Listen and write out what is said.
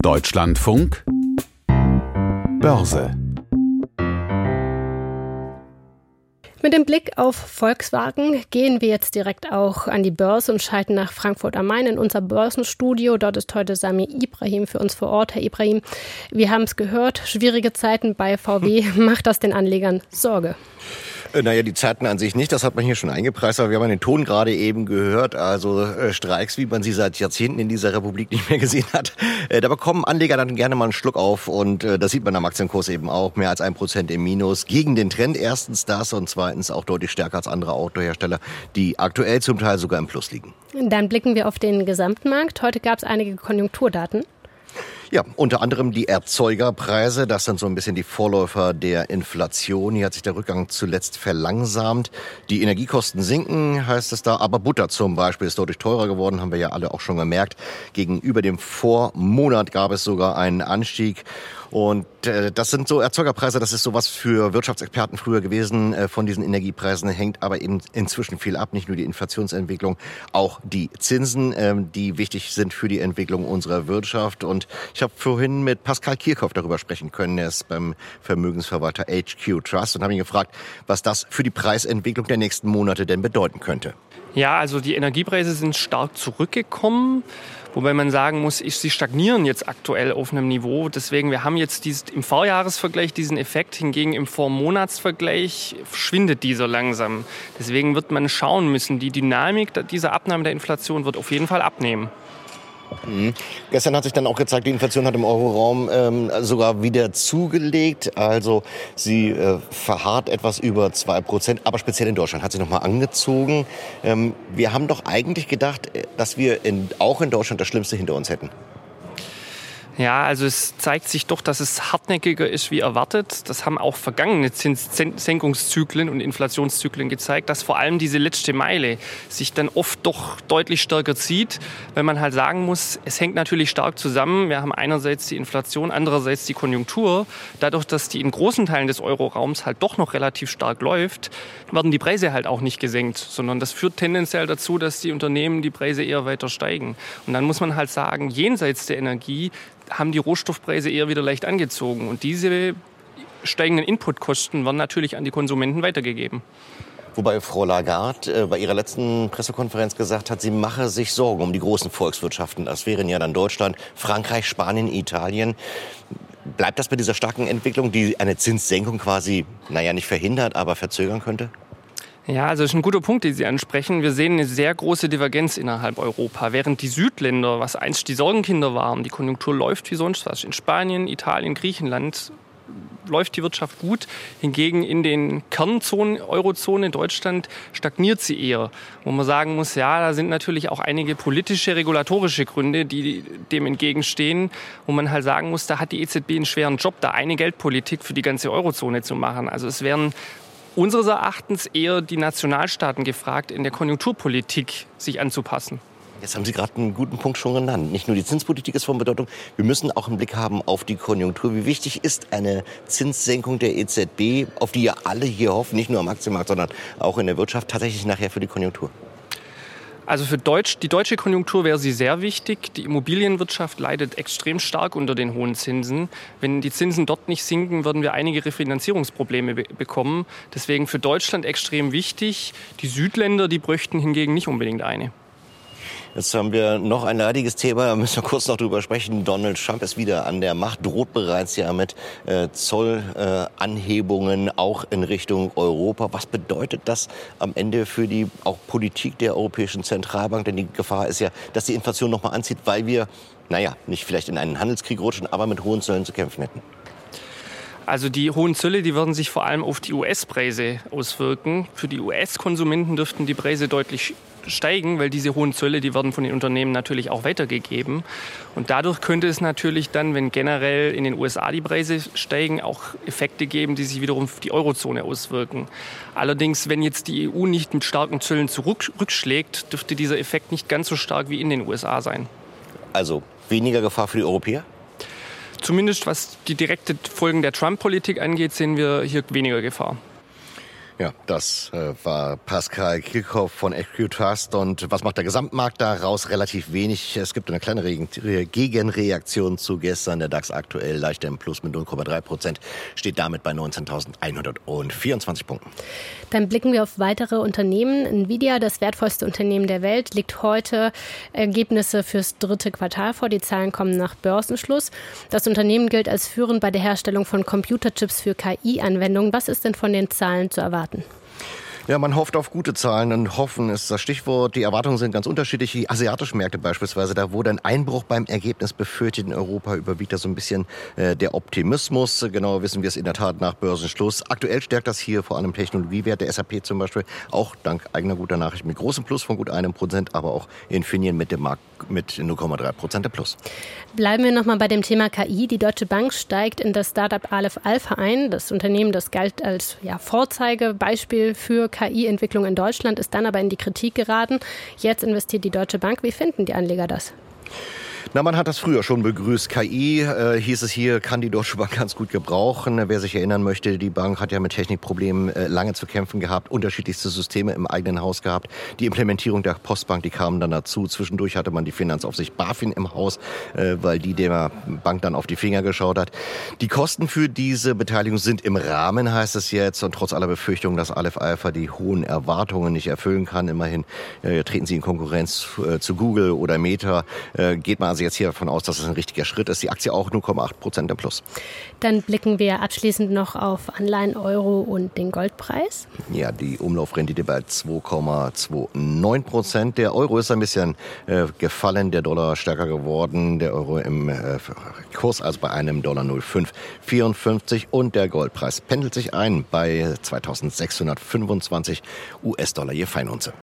Deutschlandfunk Börse. Mit dem Blick auf Volkswagen gehen wir jetzt direkt auch an die Börse und schalten nach Frankfurt am Main in unser Börsenstudio. Dort ist heute Sami Ibrahim für uns vor Ort. Herr Ibrahim, wir haben es gehört, schwierige Zeiten bei VW. Macht das den Anlegern Sorge? Naja, die Zeiten an sich nicht, das hat man hier schon eingepreist, aber wir haben den Ton gerade eben gehört, also Streiks, wie man sie seit Jahrzehnten in dieser Republik nicht mehr gesehen hat. Da bekommen Anleger dann gerne mal einen Schluck auf und das sieht man am Aktienkurs eben auch, mehr als 1% im Minus, gegen den Trend, erstens das und zweitens auch deutlich stärker als andere Autohersteller, die aktuell zum Teil sogar im Plus liegen. Dann blicken wir auf den Gesamtmarkt. Heute gab es einige Konjunkturdaten. Ja, unter anderem die Erzeugerpreise, das sind so ein bisschen die Vorläufer der Inflation. Hier hat sich der Rückgang zuletzt verlangsamt. Die Energiekosten sinken, heißt es da, aber Butter zum Beispiel ist deutlich teurer geworden, haben wir ja alle auch schon gemerkt. Gegenüber dem Vormonat gab es sogar einen Anstieg. Und das sind so Erzeugerpreise, das ist sowas für Wirtschaftsexperten früher gewesen. Von diesen Energiepreisen hängt aber eben inzwischen viel ab, nicht nur die Inflationsentwicklung, auch die Zinsen, die wichtig sind für die Entwicklung unserer Wirtschaft. Und ich habe vorhin mit Pascal Kirchhoff darüber sprechen können, er ist beim Vermögensverwalter HQ Trust und habe ihn gefragt, was das für die Preisentwicklung der nächsten Monate denn bedeuten könnte. Ja, also die Energiepreise sind stark zurückgekommen, wobei man sagen muss, sie stagnieren jetzt aktuell auf einem Niveau. Deswegen, wir haben jetzt im Vorjahresvergleich diesen Effekt, hingegen im Vormonatsvergleich schwindet dieser langsam. Deswegen wird man schauen müssen, die Dynamik dieser Abnahme der Inflation wird auf jeden Fall abnehmen. Gestern hat sich dann auch gezeigt, die Inflation hat im Euroraum sogar wieder zugelegt. Also sie verharrt etwas über 2%, aber speziell in Deutschland hat sie nochmal angezogen. Wir haben doch eigentlich gedacht, dass wir auch in Deutschland das Schlimmste hinter uns hätten. Ja, also es zeigt sich doch, dass es hartnäckiger ist wie erwartet. Das haben auch vergangene Zinssenkungszyklen und Inflationszyklen gezeigt, dass vor allem diese letzte Meile sich dann oft doch deutlich stärker zieht, weil man halt sagen muss, es hängt natürlich stark zusammen. Wir haben einerseits die Inflation, andererseits die Konjunktur. Dadurch, dass die in großen Teilen des Euroraums halt doch noch relativ stark läuft, werden die Preise halt auch nicht gesenkt, sondern das führt tendenziell dazu, dass die Unternehmen die Preise eher weiter steigen. Und dann muss man halt sagen, jenseits der Energie haben die Rohstoffpreise eher wieder leicht angezogen. Und diese steigenden Inputkosten werden natürlich an die Konsumenten weitergegeben. Wobei Frau Lagarde bei ihrer letzten Pressekonferenz gesagt hat, sie mache sich Sorgen um die großen Volkswirtschaften. Das wären ja dann Deutschland, Frankreich, Spanien, Italien. Bleibt das bei dieser starken Entwicklung, die eine Zinssenkung quasi, nicht verhindert, aber verzögern könnte? Ja, also das ist ein guter Punkt, den Sie ansprechen. Wir sehen eine sehr große Divergenz innerhalb Europa. Während die Südländer, was einst die Sorgenkinder waren, die Konjunktur läuft wie sonst was. In Spanien, Italien, Griechenland läuft die Wirtschaft gut. Hingegen in den Kernzonen, Eurozone, Deutschland, stagniert sie eher. Wo man sagen muss, ja, da sind natürlich auch einige politische, regulatorische Gründe, die dem entgegenstehen. Wo man halt sagen muss, da hat die EZB einen schweren Job, da eine Geldpolitik für die ganze Eurozone zu machen. Also es wären unseres Erachtens eher die Nationalstaaten gefragt, in der Konjunkturpolitik sich anzupassen. Jetzt haben Sie gerade einen guten Punkt schon genannt. Nicht nur die Zinspolitik ist von Bedeutung, wir müssen auch einen Blick haben auf die Konjunktur. Wie wichtig ist eine Zinssenkung der EZB, auf die ja alle hier hoffen, nicht nur am Aktienmarkt, sondern auch in der Wirtschaft, tatsächlich nachher für die Konjunktur? Also für die deutsche Konjunktur wäre sie sehr wichtig. Die Immobilienwirtschaft leidet extrem stark unter den hohen Zinsen. Wenn die Zinsen dort nicht sinken, würden wir einige Refinanzierungsprobleme bekommen. Deswegen für Deutschland extrem wichtig. Die Südländer, die bräuchten hingegen nicht unbedingt eine. Jetzt haben wir noch ein leidiges Thema, da müssen wir kurz noch drüber sprechen. Donald Trump ist wieder an der Macht, droht bereits ja mit Zollanhebungen auch in Richtung Europa. Was bedeutet das am Ende für die auch Politik der Europäischen Zentralbank? Denn die Gefahr ist ja, dass die Inflation noch mal anzieht, weil wir, nicht vielleicht in einen Handelskrieg rutschen, aber mit hohen Zöllen zu kämpfen hätten. Also die hohen Zölle, die werden sich vor allem auf die US-Preise auswirken. Für die US-Konsumenten dürften die Preise deutlich steigen, weil diese hohen Zölle, die werden von den Unternehmen natürlich auch weitergegeben. Und dadurch könnte es natürlich dann, wenn generell in den USA die Preise steigen, auch Effekte geben, die sich wiederum auf die Eurozone auswirken. Allerdings, wenn jetzt die EU nicht mit starken Zöllen zurückschlägt, dürfte dieser Effekt nicht ganz so stark wie in den USA sein. Also weniger Gefahr für die Europäer? Zumindest was die direkte Folgen der Trump-Politik angeht, sehen wir hier weniger Gefahr. Ja, das war Pascal Kirchhoff von Equitrust. Und was macht der Gesamtmarkt daraus? Relativ wenig. Es gibt eine kleine Gegenreaktion zu gestern. Der DAX aktuell leicht im Plus mit 0,3%, steht damit bei 19.124 Punkten. Dann blicken wir auf weitere Unternehmen. Nvidia, das wertvollste Unternehmen der Welt, legt heute Ergebnisse fürs 3. Quartal vor. Die Zahlen kommen nach Börsenschluss. Das Unternehmen gilt als führend bei der Herstellung von Computerchips für KI-Anwendungen. Was ist denn von den Zahlen zu erwarten? Ja, man hofft auf gute Zahlen und hoffen ist das Stichwort. Die Erwartungen sind ganz unterschiedlich. Die asiatischen Märkte beispielsweise, da wurde ein Einbruch beim Ergebnis befürchtet. In Europa überwiegt da so ein bisschen der Optimismus. Genauer wissen wir es in der Tat nach Börsenschluss. Aktuell stärkt das hier vor allem Technologiewert. Der SAP zum Beispiel auch dank eigener guter Nachricht mit großem Plus von gut 1%, aber auch Infineon mit dem Markt mit 0,3% der Plus. Bleiben wir nochmal bei dem Thema KI. Die Deutsche Bank steigt in das Startup Aleph Alpha ein. Das Unternehmen, das galt als Vorzeigebeispiel für KI-Entwicklung in Deutschland, ist dann aber in die Kritik geraten. Jetzt investiert die Deutsche Bank. Wie finden die Anleger das? Na, man hat das früher schon begrüßt. KI, hieß es hier, kann die Deutsche Bank ganz gut gebrauchen. Wer sich erinnern möchte, die Bank hat ja mit Technikproblemen lange zu kämpfen gehabt, unterschiedlichste Systeme im eigenen Haus gehabt. Die Implementierung der Postbank, die kam dann dazu. Zwischendurch hatte man die Finanzaufsicht BaFin im Haus, weil die der Bank dann auf die Finger geschaut hat. Die Kosten für diese Beteiligung sind im Rahmen, heißt es jetzt. Und trotz aller Befürchtungen, dass Aleph Alpha die hohen Erwartungen nicht erfüllen kann, immerhin treten sie in Konkurrenz zu Google oder Meta, geht man also jetzt hier davon aus, dass es ein richtiger Schritt ist. Die Aktie auch 0,8% im Plus. Dann blicken wir abschließend noch auf Anleihen, Euro und den Goldpreis. Ja, die Umlaufrendite bei 2,29%. Der Euro ist ein bisschen gefallen, der Dollar stärker geworden. Der Euro im Kurs also bei einem $0,0554 und der Goldpreis pendelt sich ein bei 2.625 US-Dollar je Feinunze.